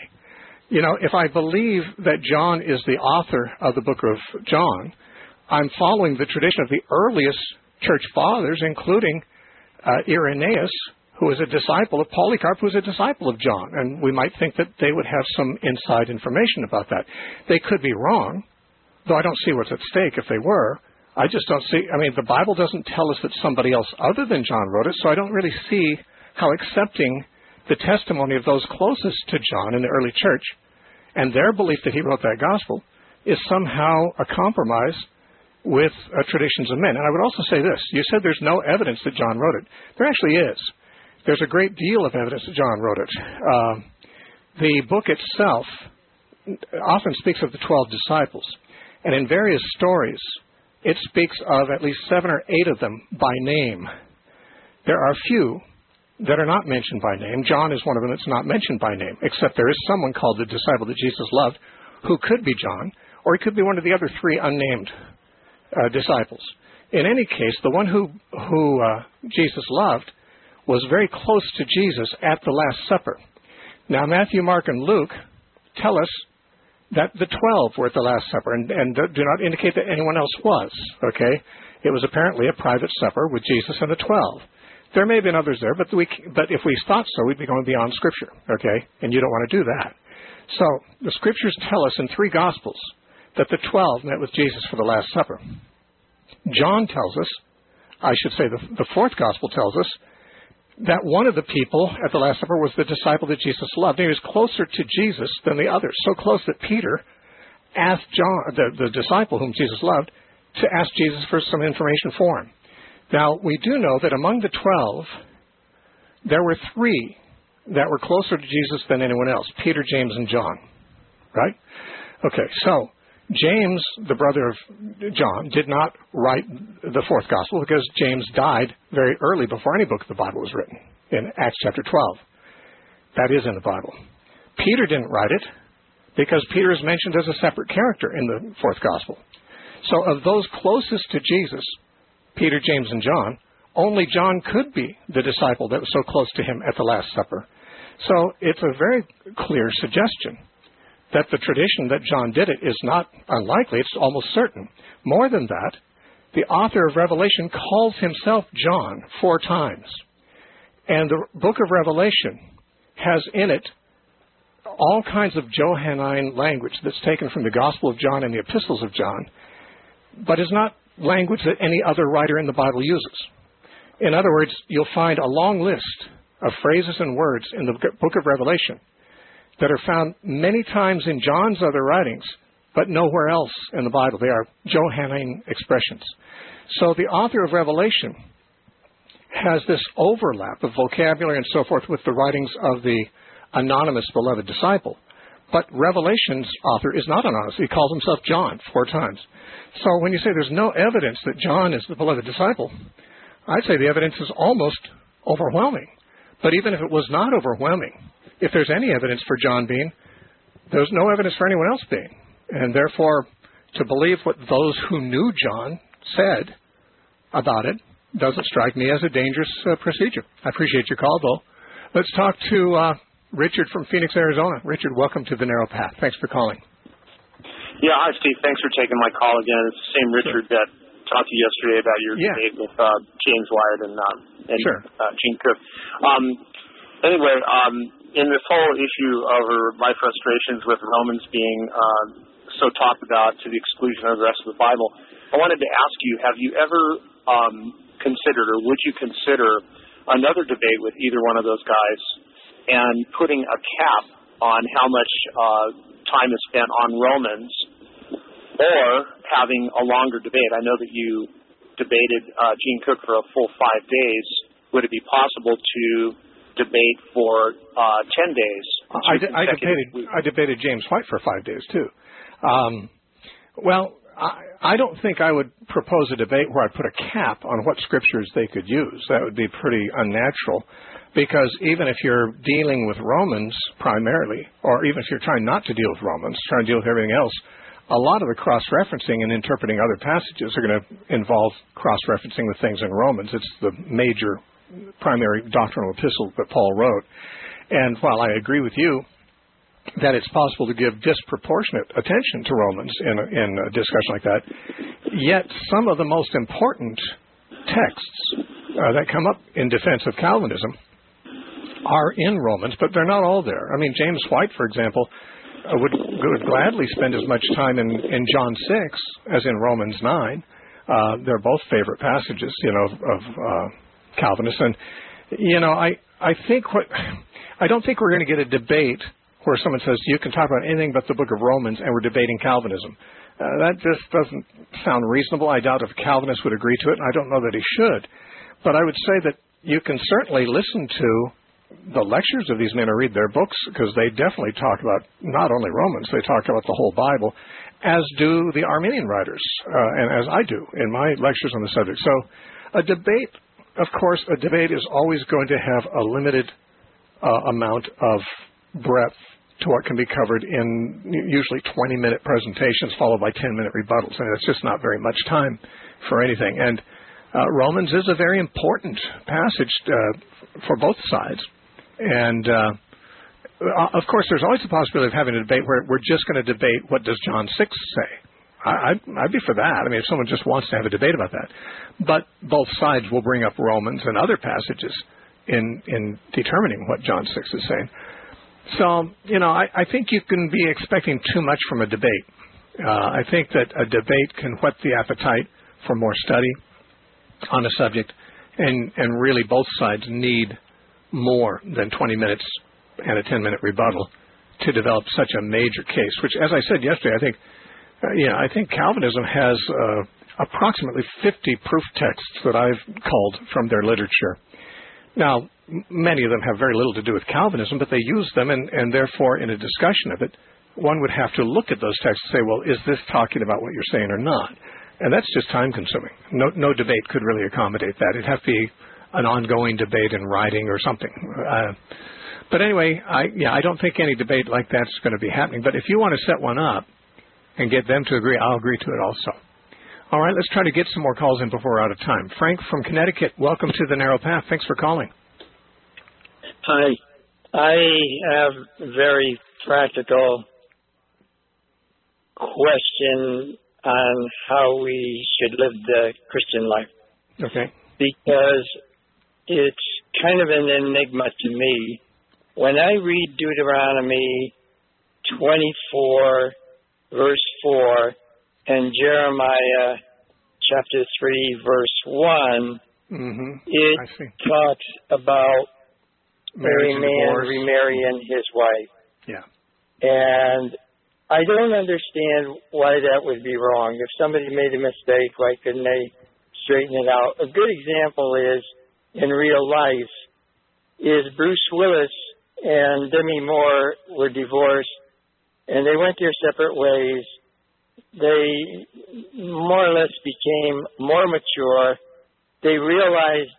If I believe that John is the author of the book of John, I'm following the tradition of the earliest church fathers, including Irenaeus, who was a disciple of Polycarp, who was a disciple of John. And we might think that they would have some inside information about that. They could be wrong, though I don't see what's at stake if they were. I just don't see, the Bible doesn't tell us that somebody else other than John wrote it, so I don't really see how accepting the testimony of those closest to John in the early church and their belief that he wrote that gospel is somehow a compromise with traditions of men. And I would also say this. You said there's no evidence that John wrote it. There actually is. There's a great deal of evidence that John wrote it. The book itself often speaks of the 12 disciples. And in various stories, it speaks of at least 7 or 8 of them by name. There are few that are not mentioned by name. John is one of them that's not mentioned by name, except there is someone called the disciple that Jesus loved who could be John, or he could be one of the other 3 unnamed disciples. In any case, the one who Jesus loved was very close to Jesus at the Last Supper. Now, Matthew, Mark, and Luke tell us that the 12 were at the Last Supper and do not indicate that anyone else was, okay? It was apparently a private supper with Jesus and the 12. There may have been others there, but if we thought so, we'd be going beyond Scripture, okay? And you don't want to do that. So the Scriptures tell us in 3 Gospels that the 12 met with Jesus for the Last Supper. John tells us, I should say the 4th Gospel tells us, that one of the people at the Last Supper was the disciple that Jesus loved. And he was closer to Jesus than the others, so close that Peter asked John, the disciple whom Jesus loved, to ask Jesus for some information for him. Now, we do know that among the 12, there were 3 that were closer to Jesus than anyone else, Peter, James, and John. Right? Okay, so James, the brother of John, did not write the 4th Gospel because James died very early before any book of the Bible was written, in Acts chapter 12. That is in the Bible. Peter didn't write it because Peter is mentioned as a separate character in the 4th Gospel. So of those closest to Jesus, Peter, James, and John, only John could be the disciple that was so close to him at the Last Supper. So it's a very clear suggestion that the tradition that John did it is not unlikely, it's almost certain. More than that, the author of Revelation calls himself John 4 times. And the book of Revelation has in it all kinds of Johannine language that's taken from the Gospel of John and the epistles of John, but is not language that any other writer in the Bible uses. In other words, you'll find a long list of phrases and words in the book of Revelation that are found many times in John's other writings, but nowhere else in the Bible. They are Johannine expressions. So the author of Revelation has this overlap of vocabulary and so forth with the writings of the anonymous beloved disciple. But Revelation's author is not anonymous. He calls himself John 4 times. So when you say there's no evidence that John is the beloved disciple, I'd say the evidence is almost overwhelming. But even if it was not overwhelming, if there's any evidence for John being, there's no evidence for anyone else being. And therefore, to believe what those who knew John said about it doesn't strike me as a dangerous procedure. I appreciate your call, though. Let's talk to Richard from Phoenix, Arizona. Richard, welcome to The Narrow Path. Thanks for calling. Yeah, hi, Steve. Thanks for taking my call again. It's the same Richard that talked to you yesterday about your debate with James Wyatt and Gene Cook. Anyway, in this whole issue over my frustrations with Romans being so talked about to the exclusion of the rest of the Bible, I wanted to ask you, have you ever considered, or would you consider, another debate with either one of those guys and putting a cap on how much time is spent on Romans, or having a longer debate? I know that you debated Gene Cook for a full 5 days. Would it be possible to debate for 10 days? I debated James White for 5 days, too. Well, I don't think I would propose a debate where I put a cap on what scriptures they could use. That would be pretty unnatural, because even if you're dealing with Romans primarily, or even if you're trying not to deal with Romans, trying to deal with everything else, a lot of the cross-referencing and interpreting other passages are going to involve cross-referencing with things in Romans. It's the major primary doctrinal epistle that Paul wrote. And while I agree with you that it's possible to give disproportionate attention to Romans in a discussion like that, yet some of the most important texts that come up in defense of Calvinism are in Romans, but they're not all there. I mean, James White, for example, would gladly spend as much time in John 6 as in Romans 9. They're both favorite passages, of Calvinists. And, I don't think we're going to get a debate where someone says you can talk about anything but the book of Romans and we're debating Calvinism. That just doesn't sound reasonable. I doubt if a Calvinist would agree to it, and I don't know that he should. But I would say that you can certainly listen to the lectures of these men or read their books, because they definitely talk about not only Romans, they talk about the whole Bible, as do the Arminian writers, and as I do in my lectures on the subject. So a debate, of course, a debate is always going to have a limited amount of breadth to what can be covered in usually 20-minute presentations followed by 10-minute rebuttals. And it's just not very much time for anything. And Romans is a very important passage for both sides. And, of course, there's always the possibility of having a debate where we're just going to debate what does John 6 say. I'd be for that. I mean, if someone just wants to have a debate about that. But both sides will bring up Romans and other passages in determining what John 6 is saying. So, I think you can be expecting too much from a debate. I think that a debate can whet the appetite for more study on a subject, and really both sides need more than 20 minutes and a 10-minute rebuttal to develop such a major case, which, as I said yesterday, I think Calvinism has approximately 50 proof texts that I've culled from their literature. Now, many of them have very little to do with Calvinism, but they use them, and therefore, in a discussion of it, one would have to look at those texts and say, well, is this talking about what you're saying or not? And that's just time-consuming. No debate could really accommodate that. It'd have to be an ongoing debate in writing or something. But anyway, I don't think any debate like that's going to be happening. But if you want to set one up and get them to agree, I'll agree to it also. All right, let's try to get some more calls in before we're out of time. Frank from Connecticut, welcome to the Narrow Path. Thanks for calling. Hi. I have a very practical question on how we should live the Christian life. Okay. Because it's kind of an enigma to me. When I read Deuteronomy 24, verse 4, and Jeremiah chapter 3, verse 1, it talks about a man remarrying his wife. Yeah. And I don't understand why that would be wrong. If somebody made a mistake, why couldn't they straighten it out? A good example is, in real life, is Bruce Willis and Demi Moore were divorced, and they went their separate ways. They more or less became more mature. They realized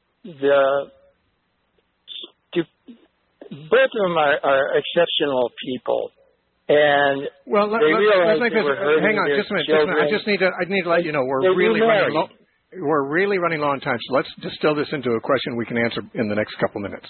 both of them are exceptional people. And they realized they were hurting hang on, their just a minute. children. I need to let you know we're really running low on time. So let's distill this into a question we can answer in the next couple minutes.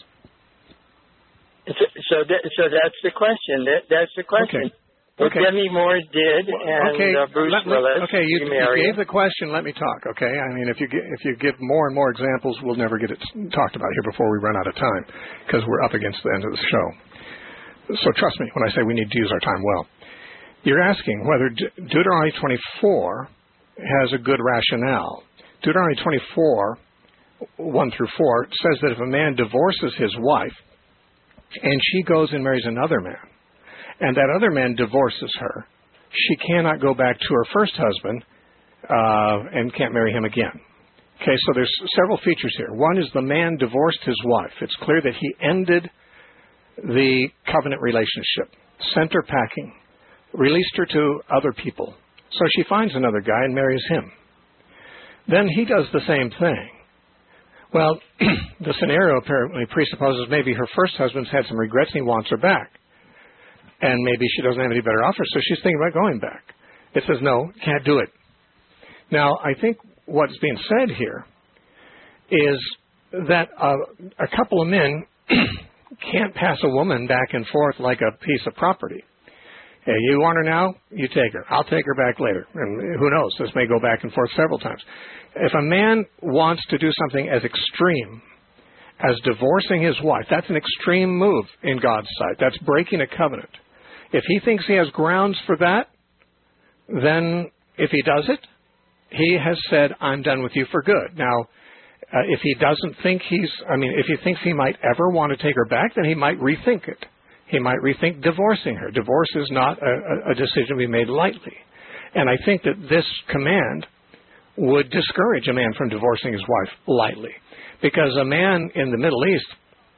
So that's the question. That's the question. Okay. What Demi Moore did, and Bruce Willis. Okay, you gave the question. Let me talk. Okay, I mean, if you give more and more examples, we'll never get it talked about here before we run out of time, because we're up against the end of the show. So trust me when I say we need to use our time well. You're asking whether Deuteronomy 24 has a good rationale. Deuteronomy 24, 1 through 4, says that if a man divorces his wife and she goes and marries another man, and that other man divorces her, she cannot go back to her first husband and can't marry him again. Okay, so there's several features here. One is the man divorced his wife. It's clear that he ended the covenant relationship, sent her packing, released her to other people. So she finds another guy and marries him. Then he does the same thing. Well, the scenario apparently presupposes maybe her first husband's had some regrets and he wants her back. And maybe she doesn't have any better offers, so she's thinking about going back. It says, no, can't do it. Now, I think what's being said here is that a couple of men can't pass a woman back and forth like a piece of property. Hey, you want her now? You take her. I'll take her back later. And who knows? This may go back and forth several times. If a man wants to do something as extreme as divorcing his wife, that's an extreme move in God's sight. That's breaking a covenant. If he thinks he has grounds for that, then if he does it, he has said, I'm done with you for good. Now, if he doesn't think if he thinks he might ever want to take her back, then he might rethink it. He might rethink divorcing her. Divorce is not a decision to be made lightly. And I think that this command would discourage a man from divorcing his wife lightly. Because a man in the Middle East,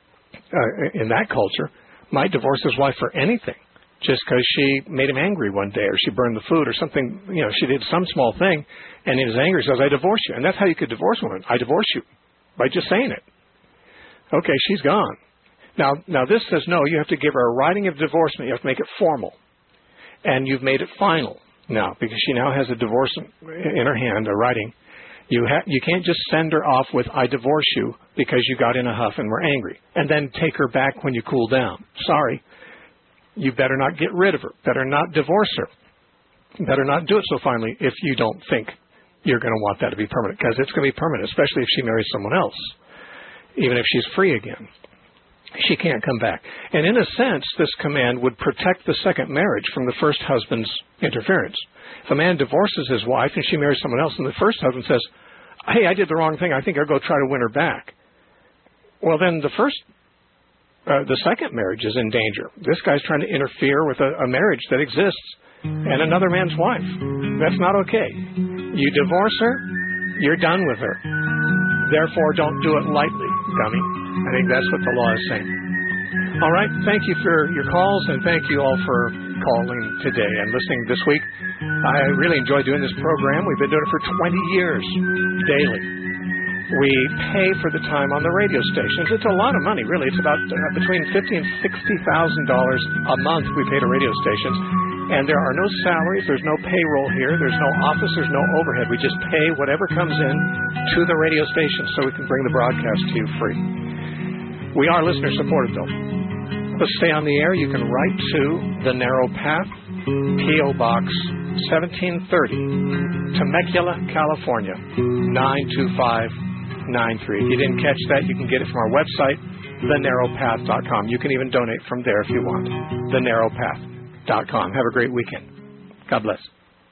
in that culture, might divorce his wife for anything. Just because she made him angry one day, or she burned the food, or something, she did some small thing, and in his anger he says, I divorce you. And that's how you could divorce a woman. I divorce you. By just saying it. Okay, she's gone. Now this says, no, you have to give her a writing of divorcement. You have to make it formal. And you've made it final now, because she now has a divorce in her hand, a writing. You can't just send her off with, I divorce you, because you got in a huff and were angry, and then take her back when you cool down. Sorry. You better not get rid of her. Better not divorce her. Better not do it so finally if you don't think you're going to want that to be permanent, because it's going to be permanent, especially if she marries someone else, even if she's free again. She can't come back. And in a sense, this command would protect the second marriage from the first husband's interference. If a man divorces his wife and she marries someone else, and the first husband says, hey, I did the wrong thing, I think I'll go try to win her back. Well, then the second marriage is in danger. This guy's trying to interfere with a marriage that exists and another man's wife. That's not okay. You divorce her, you're done with her. Therefore, don't do it lightly, dummy. I think that's what the law is saying. All right, thank you for your calls, and thank you all for calling today and listening this week. I really enjoy doing this program. We've been doing it for 20 years, daily. We pay for the time on the radio stations. It's a lot of money, really. It's about between $50,000 and $60,000 a month we pay to radio stations. And there are no salaries. There's no payroll here. There's no office. There's no overhead. We just pay whatever comes in to the radio station so we can bring the broadcast to you free. We are listener-supported, though. Let's stay on the air. You can write to The Narrow Path, P.O. Box 1730, Temecula, California, 92593. If you didn't catch that, you can get it from our website, thenarrowpath.com. You can even donate from there if you want. thenarrowpath.com. Have a great weekend. God bless.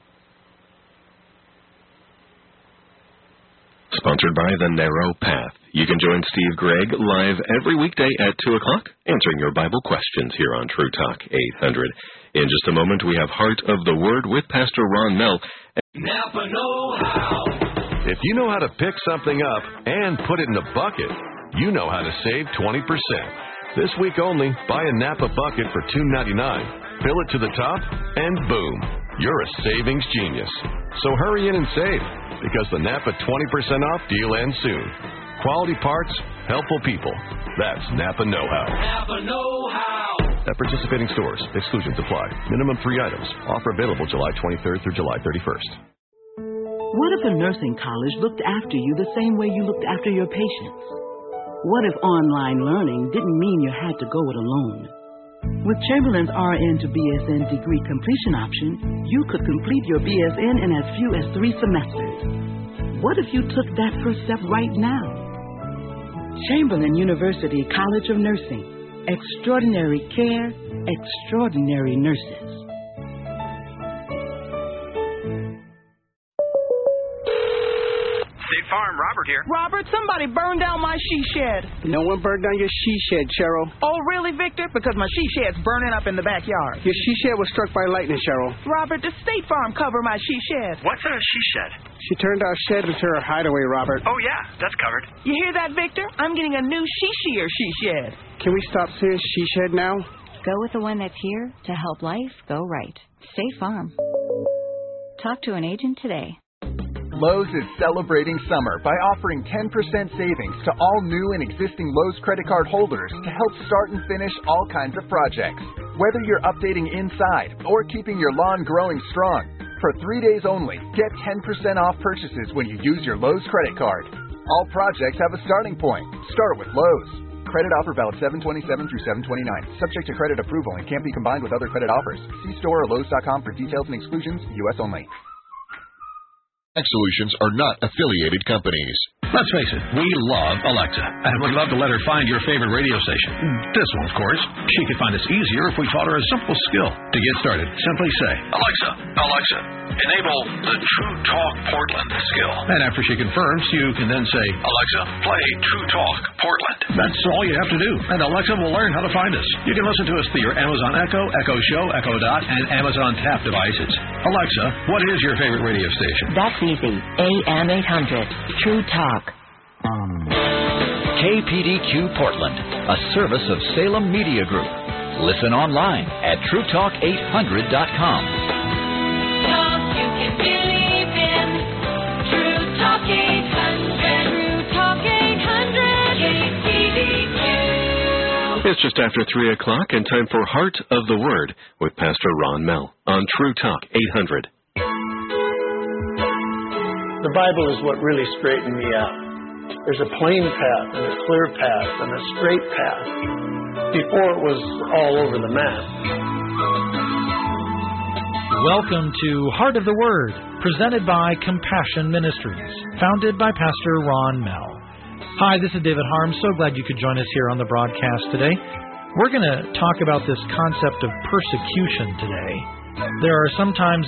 Sponsored by The Narrow Path. You can join Steve Gregg live every weekday at 2 o'clock, answering your Bible questions here on True Talk 800. In just a moment, we have Heart of the Word with Pastor Ron Mell. Napa know-how. If you know how to pick something up and put it in a bucket, you know how to save 20%. This week only, buy a Napa bucket for $2.99. Fill it to the top, and boom, you're a savings genius. So hurry in and save, because the Napa 20% off deal ends soon. Quality parts, helpful people. That's Napa know-how. Napa know-how. At participating stores, exclusions apply. Minimum 3 items. Offer available July 23rd through July 31st. What if a nursing college looked after you the same way you looked after your patients? What if online learning didn't mean you had to go it alone? With Chamberlain's RN to BSN degree completion option, you could complete your BSN in as few as 3 semesters. What if you took that first step right now? Chamberlain University College of Nursing. Extraordinary care, extraordinary nurses. State Farm, Robert here. Robert, somebody burned down my she shed. No one burned down your she shed, Cheryl. Oh, really, Victor? Because my she shed's burning up in the backyard. Your she shed was struck by lightning, Cheryl. Robert, does State Farm cover my she shed? What's a she shed? She turned our shed into her hideaway, Robert. Oh, yeah, that's covered. You hear that, Victor? I'm getting a new she shed. Can we stop saying she shed now? Go with the one that's here to help life go right. State Farm. Talk to an agent today. Lowe's is celebrating summer by offering 10% savings to all new and existing Lowe's credit card holders to help start and finish all kinds of projects. Whether you're updating inside or keeping your lawn growing strong, for 3 days only, get 10% off purchases when you use your Lowe's credit card. All projects have a starting point. Start with Lowe's. Credit offer valid 7/27 through 7/29. Subject to credit approval and can't be combined with other credit offers. See store or Lowe's.com for details and exclusions. U.S. only. Solutions are not affiliated companies. Let's face it, we love Alexa, and we'd love to let her find your favorite radio station. This one, of course. She could find us easier if we taught her a simple skill. To get started, simply say, Alexa, Alexa, enable the True Talk Portland skill. And after she confirms, you can then say, Alexa, play True Talk Portland. That's all you have to do, and Alexa will learn how to find us. You can listen to us through your Amazon Echo, Echo Show, Echo Dot, and Amazon Tap devices. Alexa, what is your favorite radio station? That's easy. AM 800, True Talk. KPDQ Portland, a service of Salem Media Group. Listen online at TrueTalk800.com. Talk you can believe in. True Talk 800. True Talk 800. KPDQ. It's just after 3 o'clock and time for Heart of the Word with Pastor Ron Mell on True Talk 800. The Bible is what really straightened me out. There's a plain path and a clear path and a straight path. Before it was all over the map. Welcome to Heart of the Word, presented by Compassion Ministries, founded by Pastor Ron Mell. Hi, this is David Harm. So glad you could join us here on the broadcast today. We're going to talk about this concept of persecution today. There are sometimes